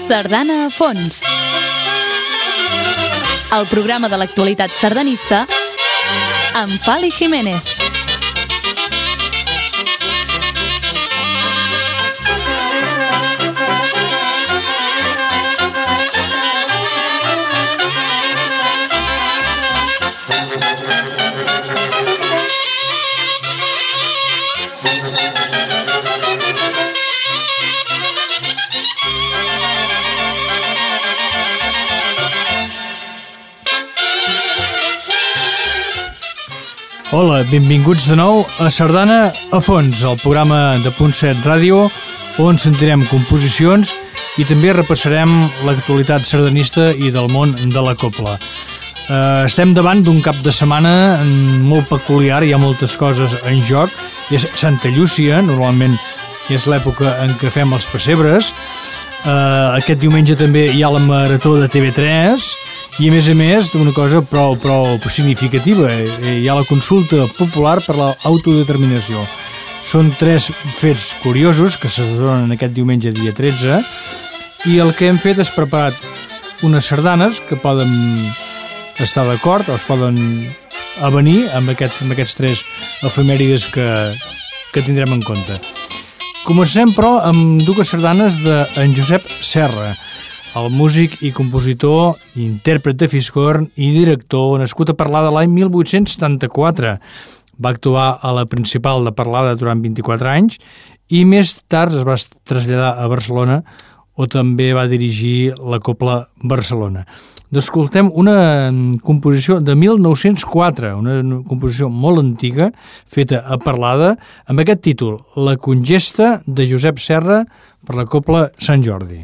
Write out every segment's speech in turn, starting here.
Sardana a fons. El programa de l'actualitat sardanista amb Fali Jiménez. Hola, benvinguts de nou a Sardana a fons, el programa de .7 Ràdio, on sentirem composicions i també repassarem l'actualitat sardanista i del món de la copla. Estem davant d'un cap de setmana molt peculiar, hi ha moltes coses en joc. És Santa Llúcia, normalment és l'època en què fem els pessebres. Aquest diumenge també hi ha la marató de TV3 i a més d'una cosa prou significativa, hi ha la consulta popular per l'autodeterminació. Són 3 fets curiosos que se donen aquest diumenge dia 13 i el que hem fet és preparat unes sardanes que poden estar d'acord o es poden avenir amb aquests 3 efemèrides que tindrem en compte. Comencem, però, amb 2 sardanes d'en Josep Serra, el músic i compositor, intèrpret de fiscorn i director, nascut a Parlada l'any 1874. Va actuar a la Principal de Parlada durant 24 anys i més tard es va traslladar a Barcelona, on també va dirigir la Copla Barcelona. Escoltem una composició de 1904, una composició molt antiga, feta a Parlada, amb aquest títol, La Congesta de Josep Serra per la Copla Sant Jordi.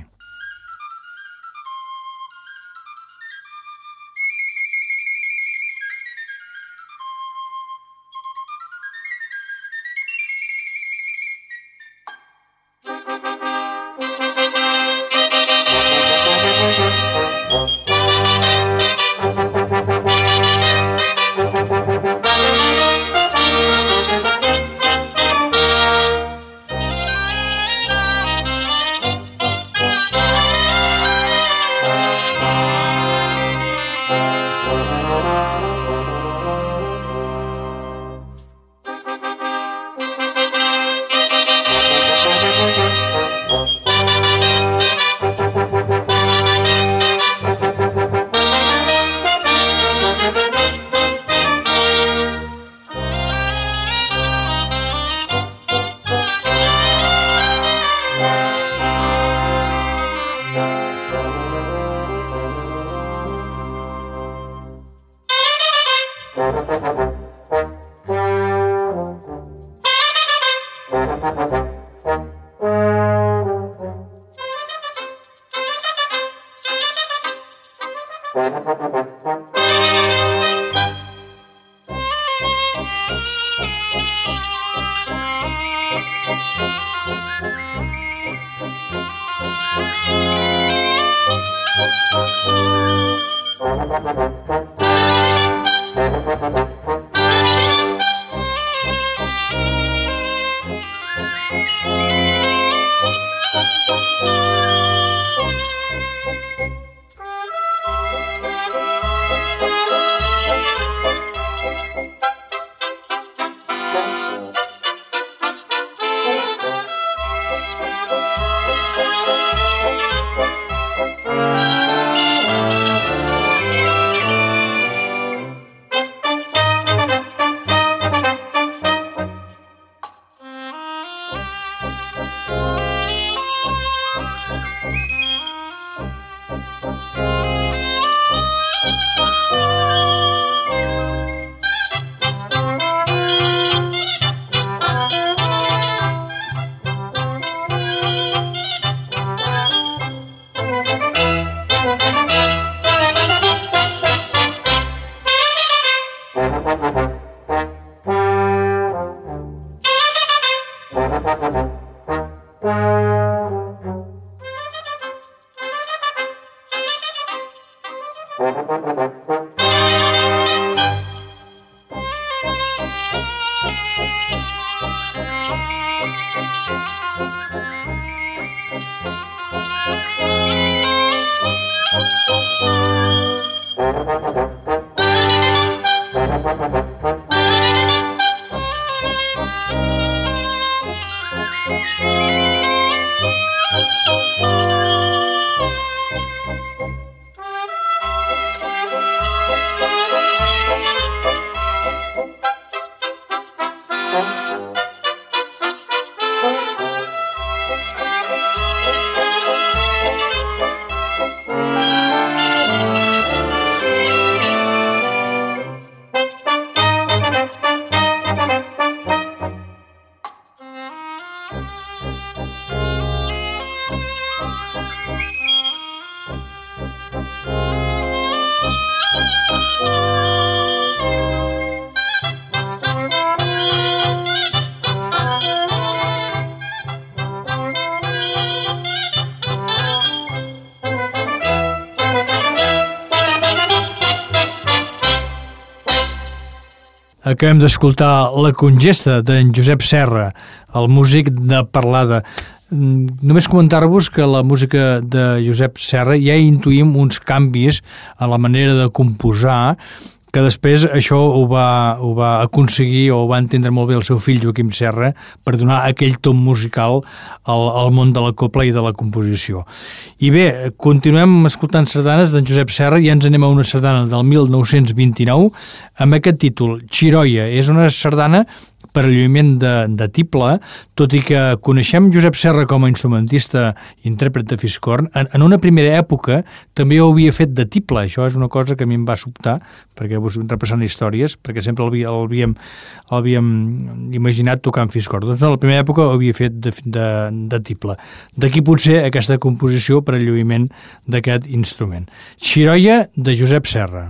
Acabem d'escoltar La congesta d'en Josep Serra, el músic de Parlada. Només comentar-vos que la música de Josep Serra ja intuïm uns canvis a la manera de composar, que després això ho va aconseguir o ho va entendre molt bé el seu fill Joaquim Serra per donar aquell tom musical al món de la copla i de la composició. I bé, continuem escoltant sardanes d'en Josep Serra i ja ens anem a una sardana del 1929 amb aquest títol, Xiroia. És una sardana per al lluïment de tible, tot i que coneixem Josep Serra com a instrumentista i intèrpret de fiscorn, en una primera època també ho havia fet de tible. Això és una cosa que a mi em va sobtar, perquè repassant històries, perquè sempre l'havíem imaginat tocant fiscorn. Doncs no, la primera època ho havia fet de tiple. D'aquí potser aquesta composició per al lluïment d'aquest instrument. Xiroia, de Josep Serra.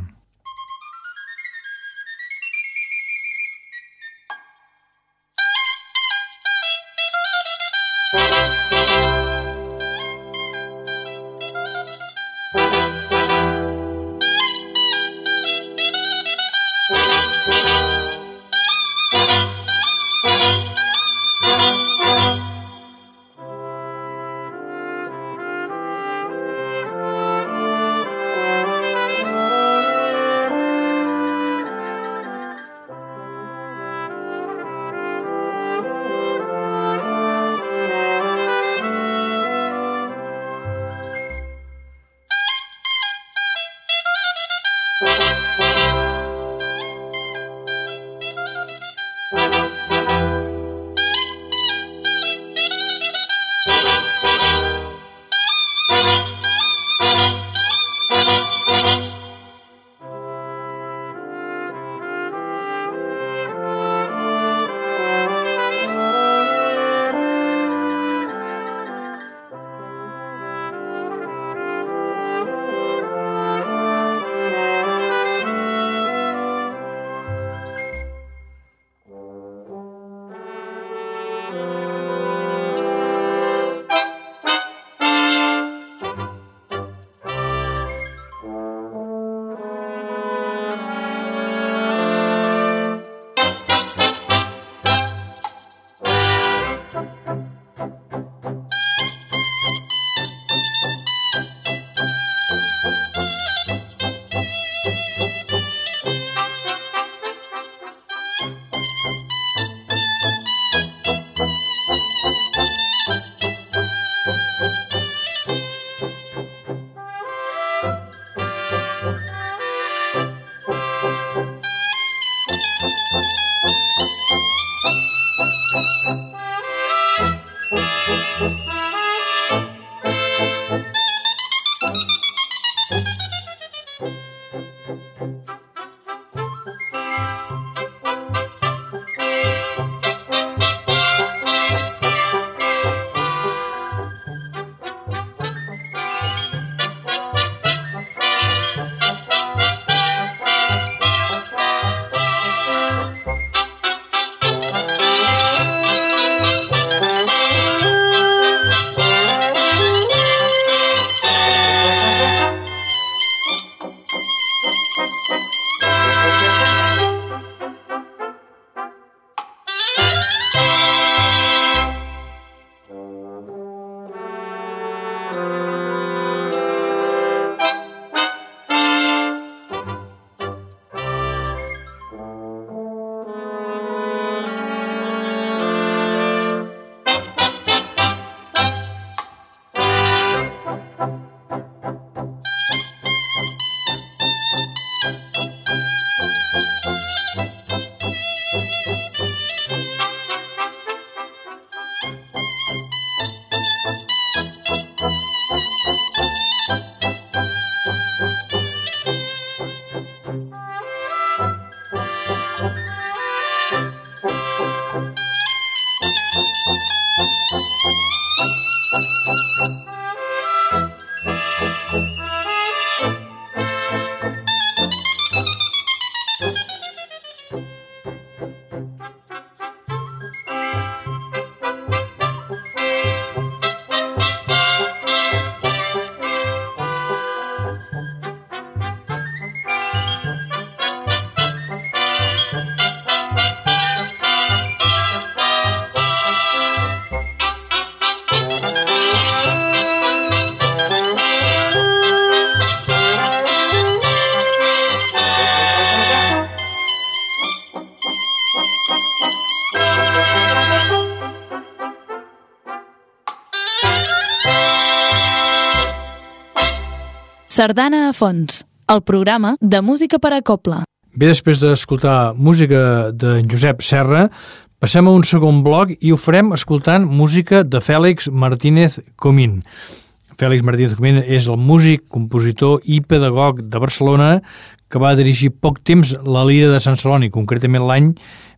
Sardana a fons, el programa de música per a cobla. Bé, després d'escoltar música de Josep Serra, passem a un segon bloc i ho farem escoltant música de Fèlix Martínez Comín. Fèlix Martínez Comín és el músic, compositor i pedagog de Barcelona que va dirigir poc temps la Lira de Sant Celoni, concretament l'any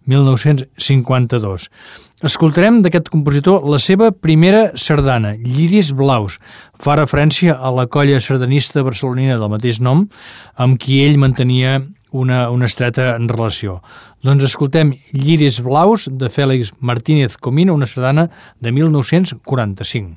1952. Escoltarem d'aquest compositor la seva primera sardana, Lliris Blaus. Fa referència a la colla sardanista barcelonina del mateix nom, amb qui ell mantenia una estreta relació. Doncs escoltem Lliris Blaus de Fèlix Martínez Comín, una sardana de 1945.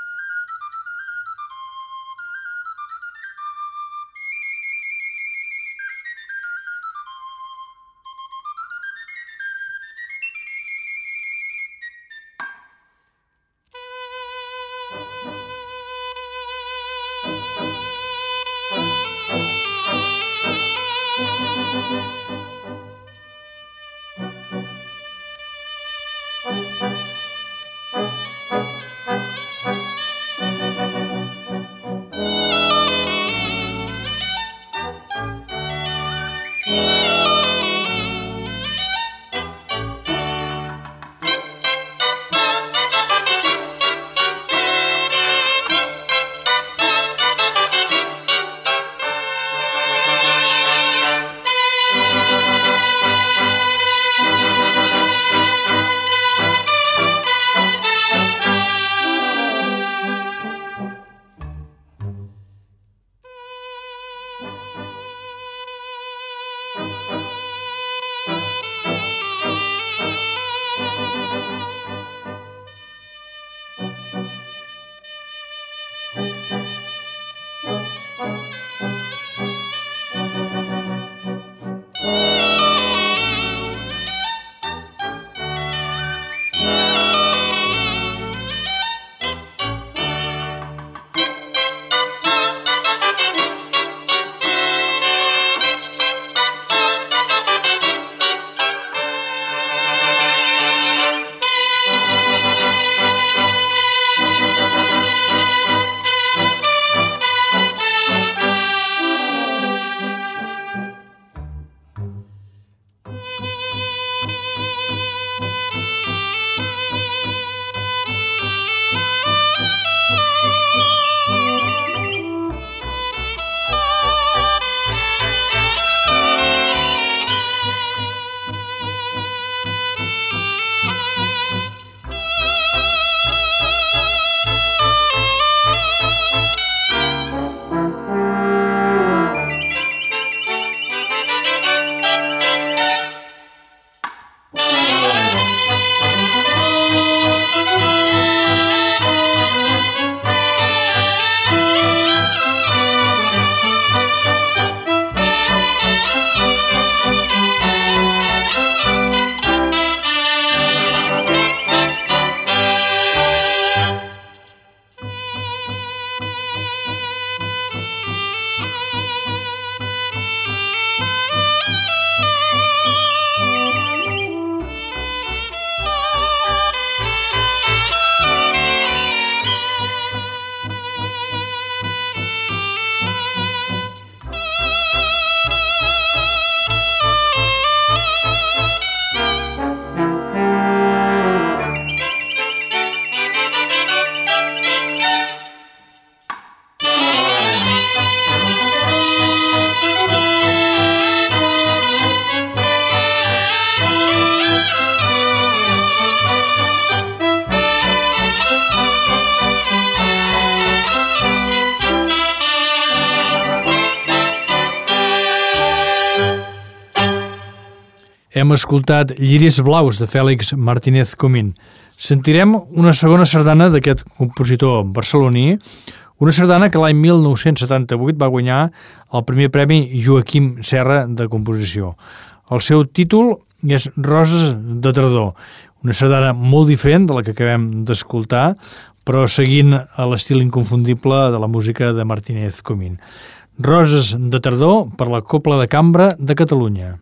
Hem escoltat Lliris Blaus de Fèlix Martínez Comín. Sentirem una segona sardana d'aquest compositor barceloní, una sardana que l'any 1978 va guanyar el primer premi Joaquim Serra de composició. El seu títol és Roses de tardor, una sardana molt diferent de la que acabem d'escoltar, però seguint l'estil inconfundible de la música de Martínez Comín. Roses de tardor per la Cobla de Cambra de Catalunya.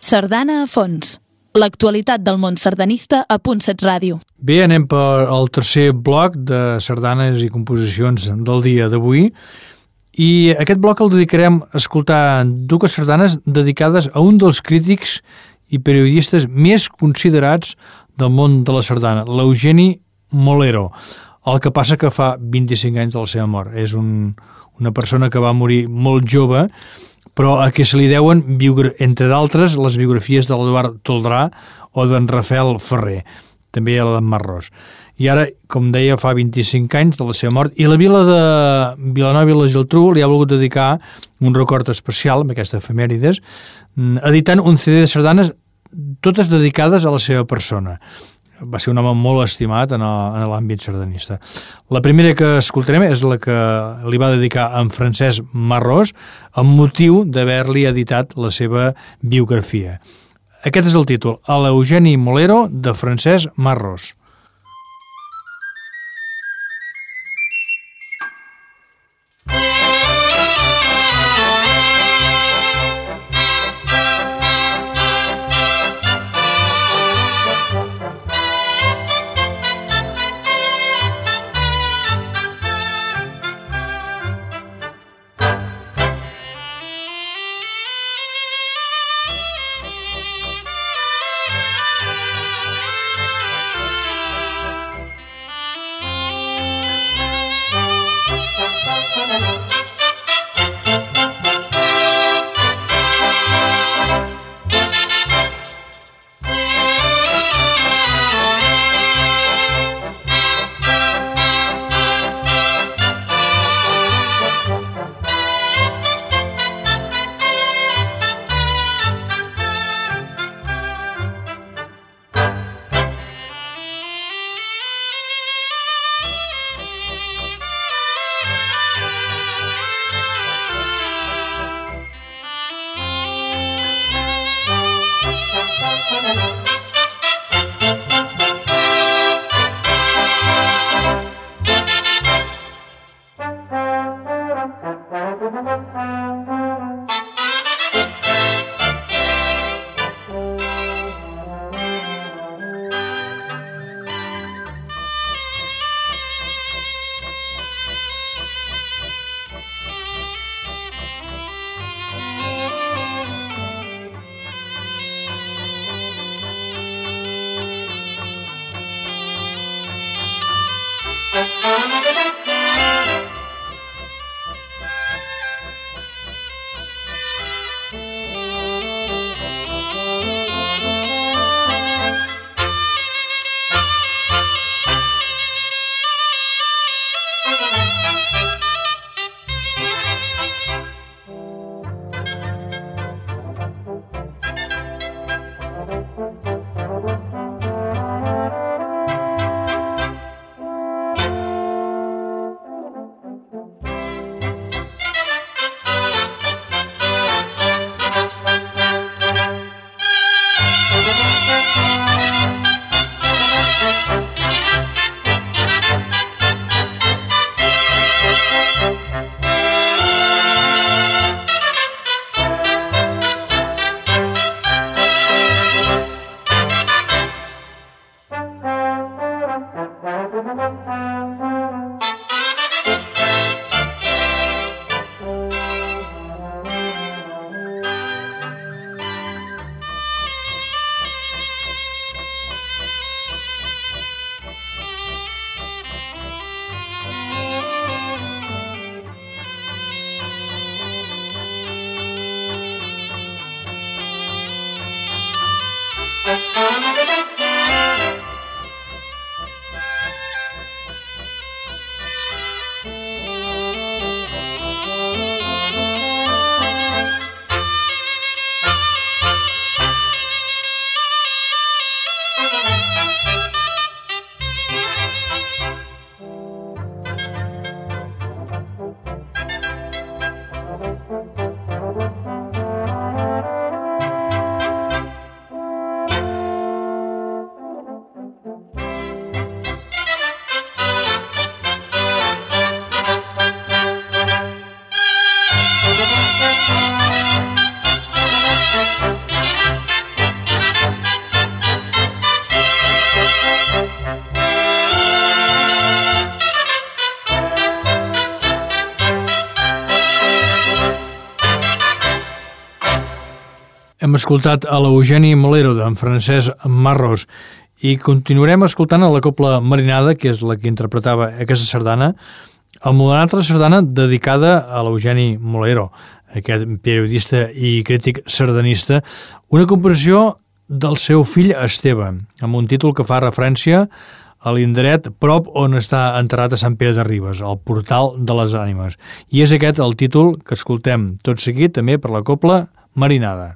Sardana a fons. L'actualitat del món sardanista a Punt7 Ràdio. Bé, anem per al tercer bloc de sardanes i composicions del dia d'avui. I aquest bloc el dedicarem a escoltar dues sardanes dedicades a un dels crítics i periodistes més considerats del món de la sardana, l'Eugeni Molero. El que passa que fa 25 anys de la seva mort. És una persona que va morir molt jove, però a què se li deuen, entre d'altres, les biografies de l'Eduard Toldrà o d'en Rafael Ferrer, també a l'Adam Marrós. I ara, com deia, fa 25 anys de la seva mort, i la vila de Vilanova i la Geltrú li ha volgut dedicar un record especial, amb aquesta efemèrides, editant un CD de sardanes, totes dedicades a la seva persona. Va ser un home molt estimat en l'àmbit sardanista. La primera que escoltarem és la que li va dedicar a en Francesc Marrós amb motiu d'haver-li editat la seva biografia. Aquest és el títol, a l'Eugeni Molero de Francesc Marrós. Hem escoltat a l'Eugeni Molero d'en Francesc Marros i continuarem escoltant a la Cobla Marinada, que és la que interpretava aquesta sardana, amb una altra sardana dedicada a l'Eugeni Molero, aquest periodista i crític sardanista, una composició del seu fill Esteve, amb un títol que fa referència a l'indret prop on està enterrat a Sant Pere de Ribes, el Portal de les Ànimes. I és aquest el títol que escoltem tot seguit també per la Cobla Marinada.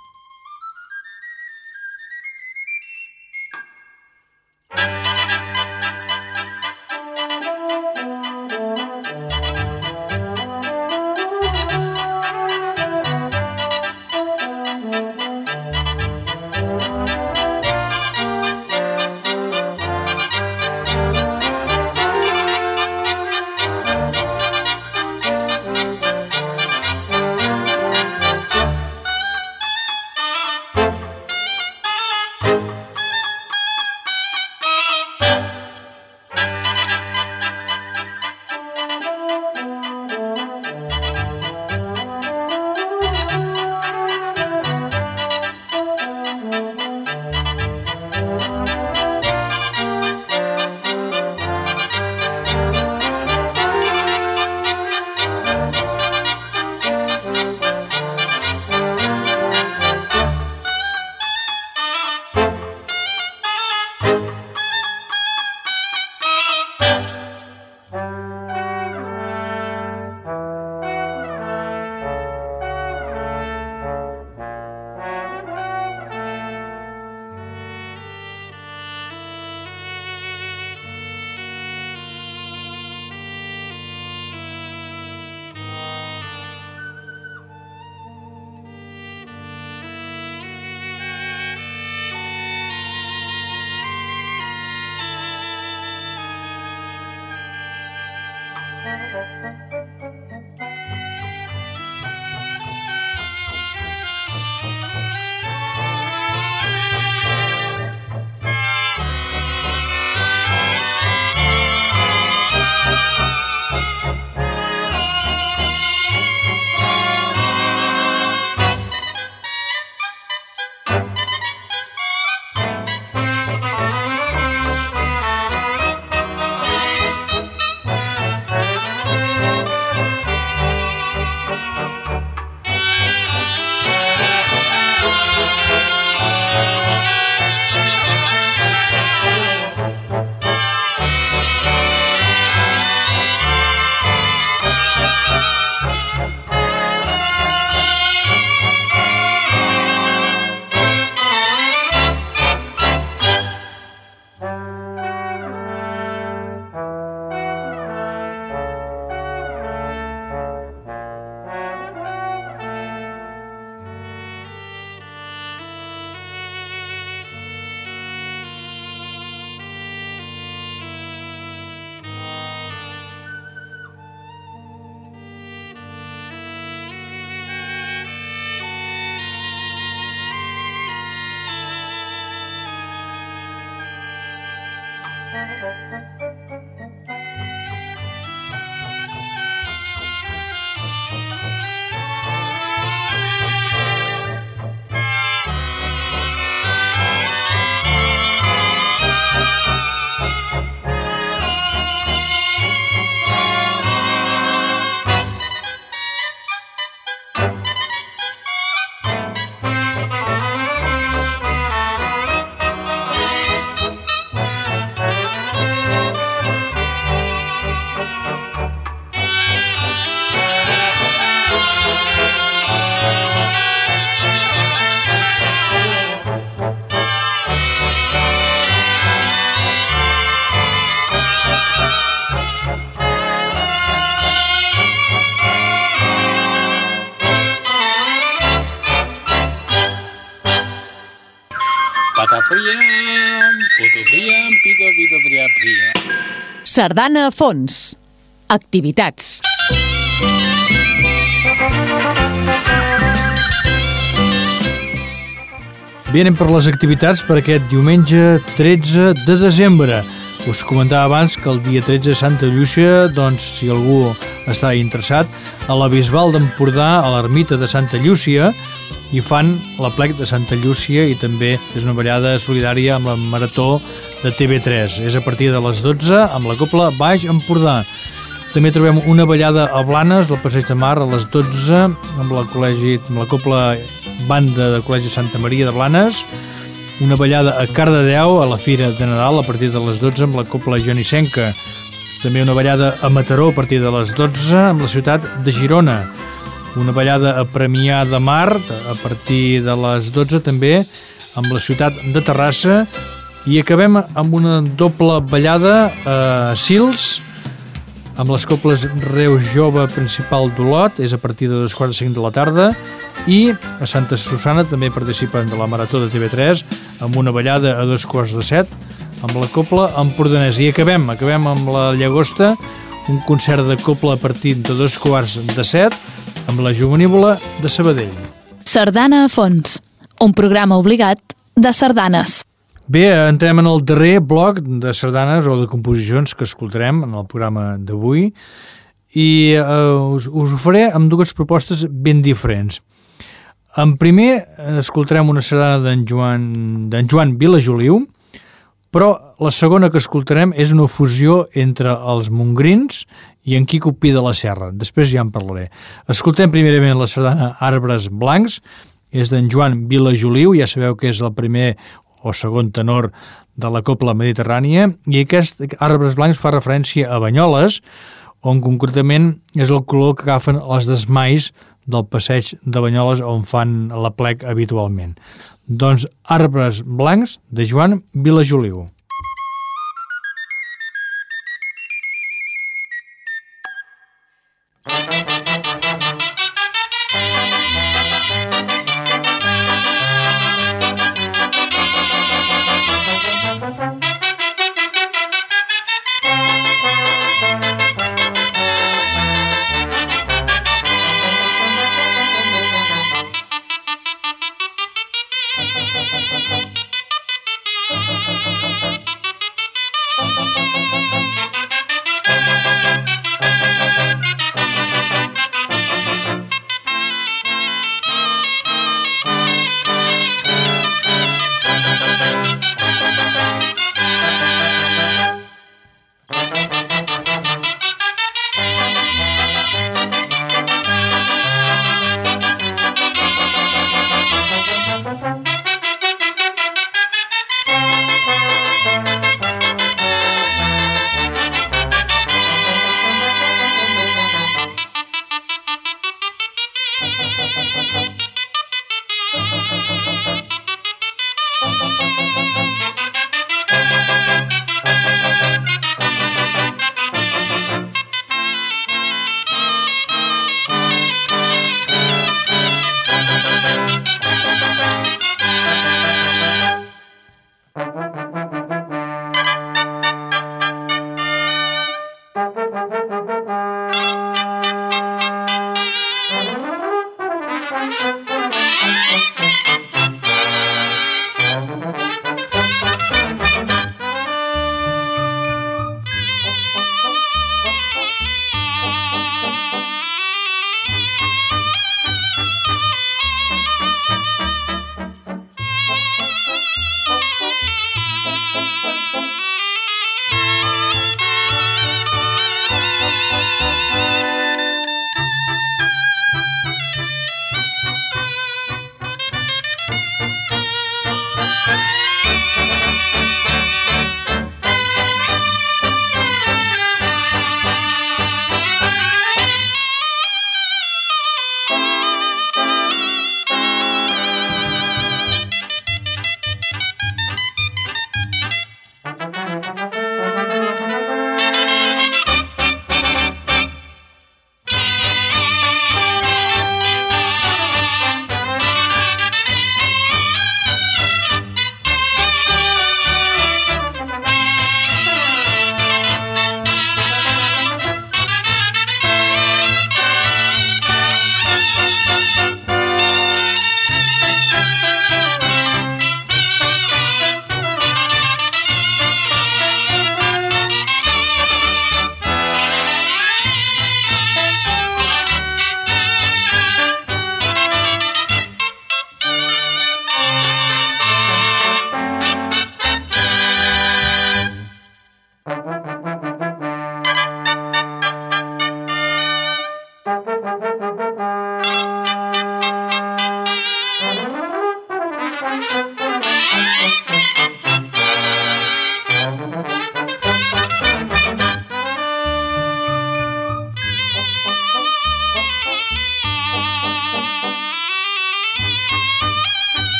Sardana a fons. Activitats. Bé, anem per les activitats per aquest diumenge 13 de desembre. Us comentava abans que el dia 13 de Santa Llúcia, doncs, si algú està interessat, a la Bisbal d'Empordà, a l'ermita de Santa Llúcia, i fan l'Aplec de Santa Llúcia i també és una ballada solidària amb la Marató de TV3. És a partir de les 12 amb la Cobla Baix Empordà. També trobem una ballada a Blanes, del Passeig de Mar, a les 12 amb la Cobla Banda de Col·legi Santa Maria de Blanes. Una ballada a Cardedeu, a la Fira de Nadal, a partir de les 12 amb la Cobla Genissenca. També una ballada a Mataró a partir de les 12 amb la ciutat de Girona. Una ballada a Premià de Mar a partir de les 12 també amb la ciutat de Terrassa. I acabem amb una doble ballada a Sils amb les Cobles Reus Jove Principal d'Olot, és a partir de 2:45 de la tarda, i a Santa Susana també participen de la Marató de TV3 amb una ballada a 2:15 amb la Cobla Empordanesa. I acabem amb la Llagosta, un concert de cobla a partir de 2:15 amb la Juvenívola de Sabadell. Sardana a fons, un programa obligat de sardanes. Bé, entrem en el darrer bloc de sardanes o de composicions que escoltarem en el programa d'avui i us ho faré amb dues propostes ben diferents. En primer, escoltarem una sardana d'en Joan Vilajoliu, però la segona que escoltarem és una fusió entre els mongrins i en Quico Pi de la Serra. Després ja en parlaré. Escoltem primerament la sardana Arbres Blancs, és d'en Joan Vilajoliu, ja sabeu que és el primer o segon tenor de la cobla mediterrània, i aquest Arbres Blancs fa referència a Banyoles, on concretament és el color que agafen els desmais del passeig de Banyoles on fan l'Aplec habitualment. Doncs Arbres Blancs de Joan Vilajoliu.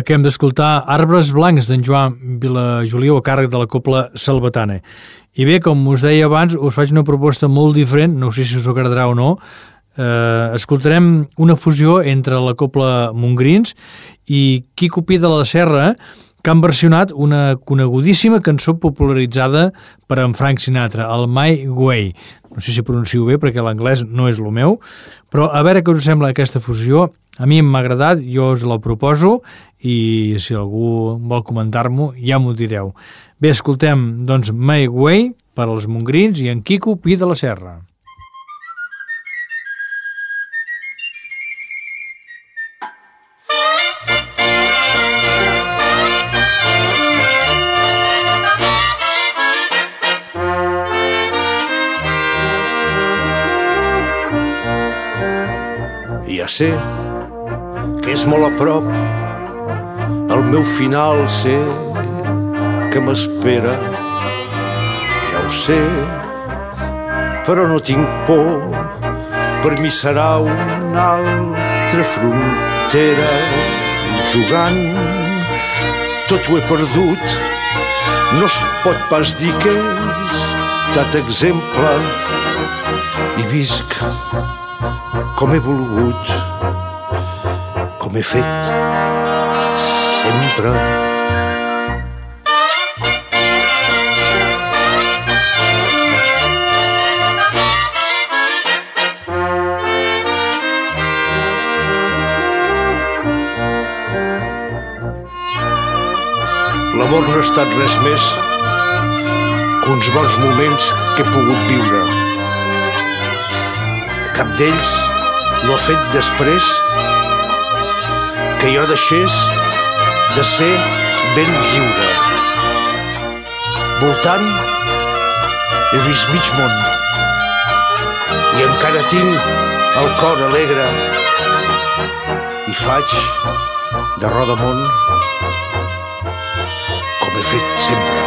Acabem d'escoltar Arbres Blancs d'en Joan Vilajoliu a càrrec de la Cobla Salvatana. I bé, com us deia abans, us faig una proposta molt diferent, no sé si us agradarà o no. Escoltarem una fusió entre la Cobla Montgrins i Quico Pi de la Serra, que han versionat una conegudíssima cançó popularitzada per en Frank Sinatra, el My Way. No sé si pronuncio bé perquè l'anglès no és el meu, però a veure què us sembla aquesta fusió. A mi m'ha agradat, jo us la proposo i si algú vol comentar-m'ho ja m'ho direu. Bé, escoltem doncs My Way per als Montgrins i en Quico Pi de la Serra. Ja sé que és molt a prop el meu final, sé que m'espera, ja ho sé, però no tinc por, per mi serà una altra frontera. Jugant tot ho he perdut, no es pot pas dir que he estat exemple, i visc com he volgut, com he fet sempre. L'amor no ha estat res més que uns bons moments que he pogut viure. Cap d'ells no ha fet després que jo deixés de ser ben lliure. Voltant he vist mig món i encara tinc el cor alegre i faig de rodamón com he fet sempre.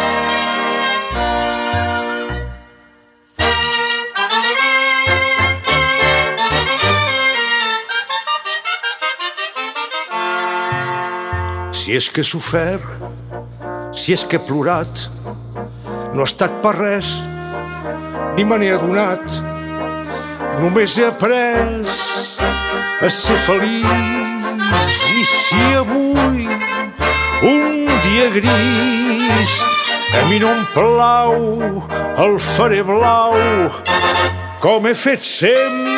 Si és que he sofert, si és que he plorat, no ha estat per res, ni me n'he adonat. Només he après a ser feliç. I si avui, un dia gris, a mi no em plau, el faré blau, com he fet sempre.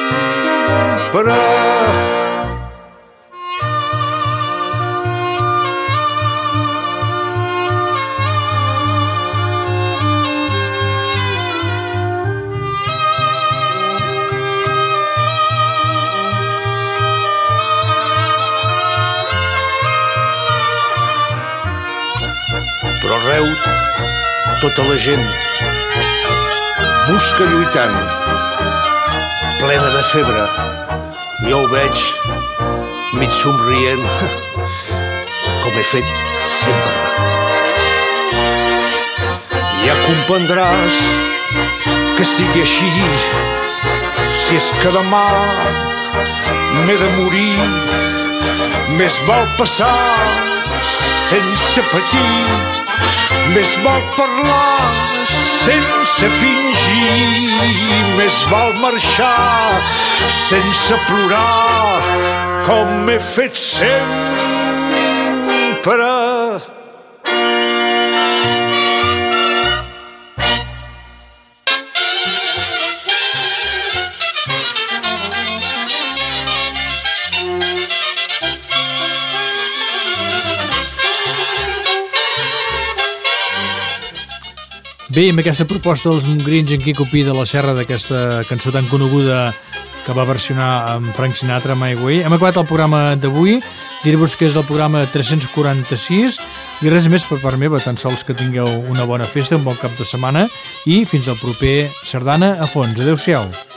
Però arreu tota la gent busca lluitant, plena de febre. Jo ho veig mig somrient, com he fet sempre. Ja comprendràs que sigui així, si és que demà m'he de morir. Més val passar sense patir, més val parlar sense fingir, més val marxar sense plorar, com he fet sempre. Bé, amb aquesta proposta dels Montgrins en Quico Pi de la Serra, d'aquesta cançó tan coneguda que va versionar amb Frank Sinatra, My Way, hem acabat el programa d'avui. Dir-vos que és el programa 346 i res més per part meva, tan sols que tingueu una bona festa, un bon cap de setmana i fins al proper Sardana a fons. Adéu-siau.